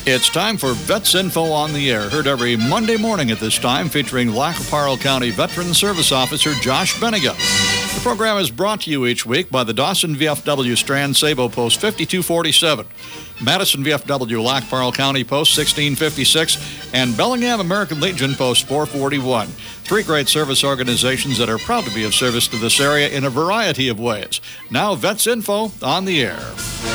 It's time for Vets Info on the Air, heard every Monday morning at this time, featuring Lac-Qui-Parle County Veteran Service Officer Josh Bennigan. The program is brought to you each week by the Dawson VFW Strand Sabo Post 5247, Madison VFW Lac-Qui-Parle County Post 1656, and Bellingham American Legion Post 441. Three great service organizations that are proud to be of service to this area in a variety of ways. Now, Vets Info on the Air.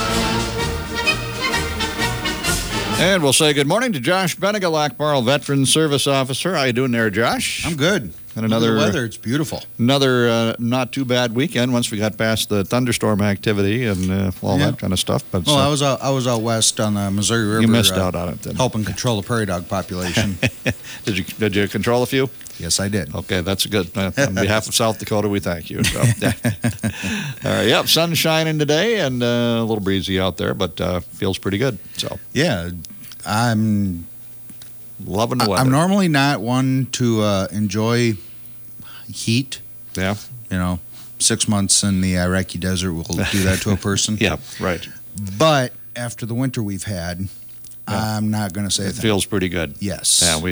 And we'll say good morning to Josh Bennigan, Lac-Qui-Parle Veteran Service Officer. How you doing there, Josh? I'm good. And another the weather, it's beautiful. Another not too bad weekend once we got past the thunderstorm activity and all that kind of stuff. But I was out west on the Missouri River. You missed out on it then. Helping control the prairie dog population. Did you control a few? Yes, I did. Okay, that's good. On behalf of South Dakota, we thank you. So, all right, yep, sun's shining today and a little breezy out there, but feels pretty good. So yeah, I'm loving the weather. I'm normally not one to enjoy heat. Yeah. 6 months in the Iraqi desert will do that to a person. Yeah, right. But after the winter we've had, I'm not going to say it feels pretty good. Yes. Yeah,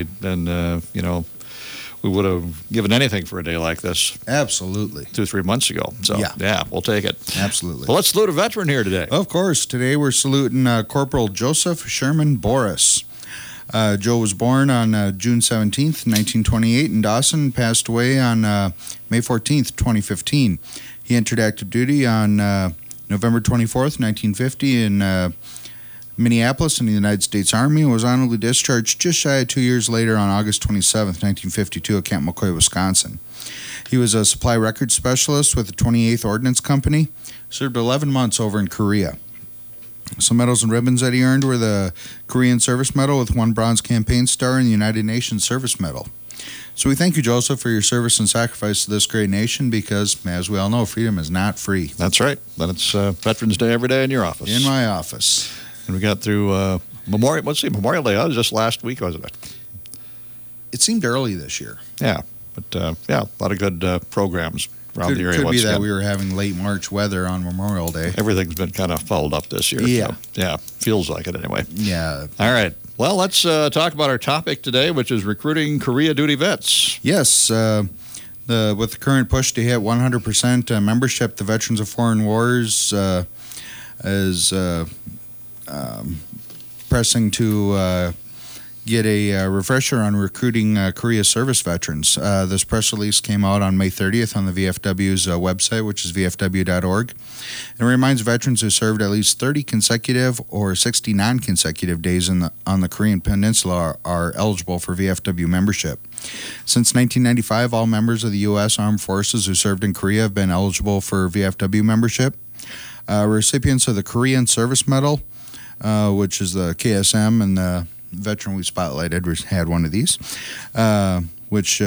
we would have given anything for a day like this. Absolutely. 2-3 months ago. So, yeah, we'll take it. Absolutely. Well, let's salute a veteran here today. Of course. Today we're saluting Corporal Joseph Sherman Boris. Joe was born on June 17th, 1928 in Dawson, passed away on May 14th, 2015. He entered active duty on November 24th, 1950 in Minneapolis in the United States Army, and was honorably discharged just shy of 2 years later on August 27th, 1952 at Camp McCoy, Wisconsin. He was a supply records specialist with the 28th Ordnance Company, served 11 months over in Korea. Some medals and ribbons that he earned were the Korean Service Medal with 1 Bronze Campaign Star and the United Nations Service Medal. So we thank you, Joseph, for your service and sacrifice to this great nation because, as we all know, freedom is not free. That's right. But it's Veterans Day every day in your office. In my office. And we got through Memorial Day. That was just last week, wasn't it? It seemed early this year. Yeah. But, a lot of good programs around the area. Could be that we were having late March weather on Memorial Day. Everything's been kind of fouled up this year. Yeah. So, yeah, feels like it anyway. Yeah. All right. Well, let's talk about our topic today, which is recruiting Korea duty vets. Yes. With the current push to hit 100% membership, the Veterans of Foreign Wars is pressing to get a refresher on recruiting Korea service veterans. This press release came out on May 30th on the VFW's website, which is vfw.org. It reminds veterans who served at least 30 consecutive or 60 non-consecutive days on the Korean Peninsula are eligible for VFW membership. Since 1995, all members of the U.S. Armed Forces who served in Korea have been eligible for VFW membership. Recipients of the Korean Service Medal, which is the KSM, and the veteran we spotlighted had one of these, which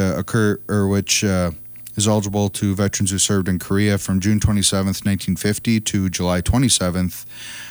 is eligible to veterans who served in Korea from June 27th, 1950 to July 27th,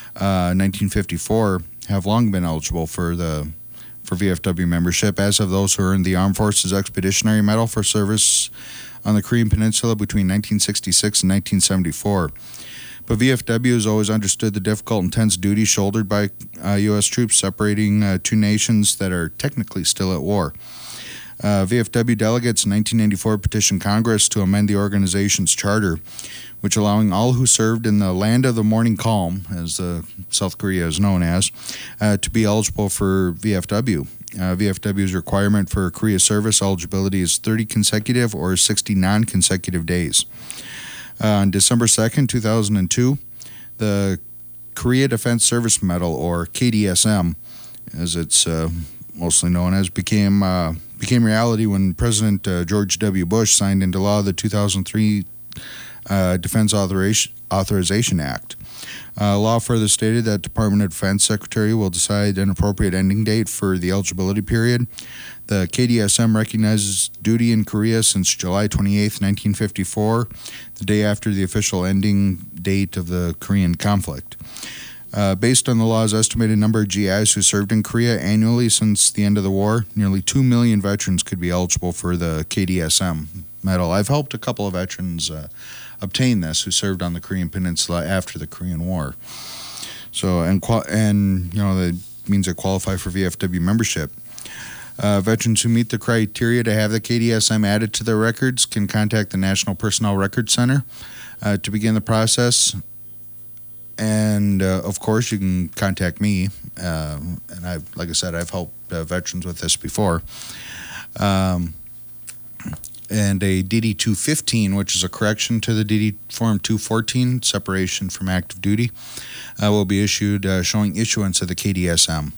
1954, have long been eligible for VFW membership, as have those who earned the Armed Forces Expeditionary Medal for service on the Korean Peninsula between 1966 and 1974. But VFW has always understood the difficult, intense duty shouldered by U.S. troops separating two nations that are technically still at war. VFW delegates in 1994 petitioned Congress to amend the organization's charter, which allowing all who served in the land of the morning calm, as South Korea is known as, to be eligible for VFW. VFW's requirement for Korea service eligibility is 30 consecutive or 60 non-consecutive days. On December 2nd, 2002, the Korea Defense Service Medal, or KDSM, as it's mostly known as, became reality when President George W. Bush signed into law the 2003 Defense Authorization Act. Law further stated that Department of Defense Secretary will decide an appropriate ending date for the eligibility period. The KDSM recognizes duty in Korea since July 28, 1954, the day after the official ending date of the Korean conflict. Based on the law's estimated number of GIs who served in Korea annually since the end of the war, nearly 2 million veterans could be eligible for the KDSM medal. I've helped a couple of veterans obtain this who served on the Korean Peninsula after the Korean War. So, and you know, the means they qualify for VFW membership. Veterans who meet the criteria to have the KDSM added to their records can contact the National Personnel Records Center to begin the process. And, of course, you can contact me. And, like I said, I've helped veterans with this before. And a DD 215, which is a correction to the DD Form 214, separation from active duty, will be issued showing issuance of the KDSM.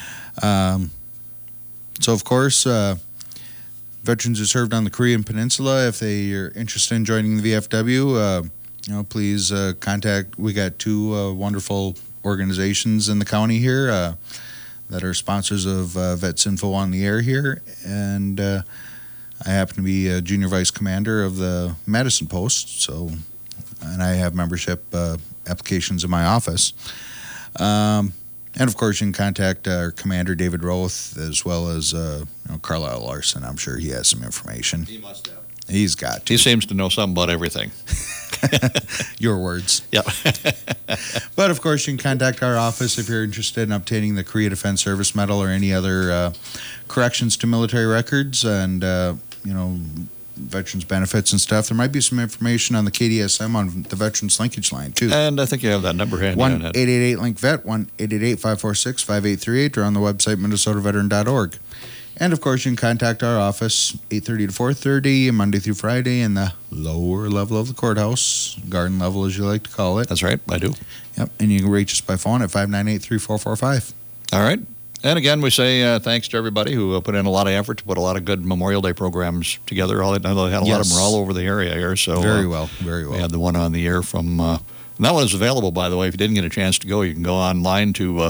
So, of course, veterans who served on the Korean Peninsula, if they are interested in joining the VFW, please contact. We got two wonderful organizations in the county here that are sponsors of VetsInfo on the Air here, and I happen to be a junior vice commander of the Madison Post, and I have membership applications in my office. And, of course, you can contact our commander, David Roth, as well as Carlisle Larson. I'm sure he has some information. He must have. He's got to. He seems to know something about everything. Your words. Yep. But, of course, you can contact our office if you're interested in obtaining the Korea Defense Service Medal or any other corrections to military records and, veterans benefits and stuff. There might be some information on the KDSM on the Veterans Linkage Line, too. And I think you have that number handy. 1-888-LINK-VET, 1-888-546-5838, or on the website, minnesotaveteran.org. And, of course, you can contact our office 8:30 to 4:30, Monday through Friday, in the lower level of the courthouse, garden level, as you like to call it. That's right, I do. Yep, and you can reach us by phone at 598-3445. All right. And again, we say thanks to everybody who put in a lot of effort to put a lot of good Memorial Day programs together. They had a lot of them all over the area here. So very well. We had the one on the air from, and that one is available, by the way. If you didn't get a chance to go, you can go online to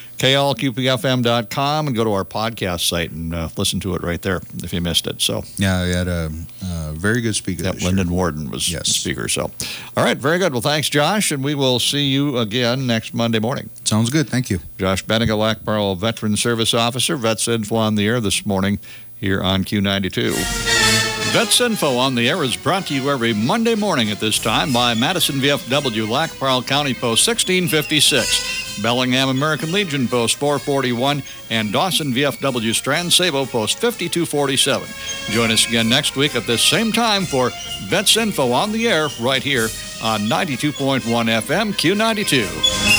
klqpfm.com and go to our podcast site and listen to it right there if you missed it. So yeah, we had a very good speaker. Yep, Lyndon Warden was the speaker. So, all right, very good. Well, thanks, Josh, and we will see you again next Monday morning. Sounds good. Thank you. Josh Benega, Lac Parle Veteran Service Officer, VetsInfo on the Air this morning here on Q92. VetsInfo on the Air is brought to you every Monday morning at this time by Madison VFW, Lac Parle County Post 1656, Bellingham American Legion Post 441, and Dawson VFW Strand Sabo Post 5247. Join us again next week at this same time for VetsInfo on the Air right here on 92.1 FM Q92.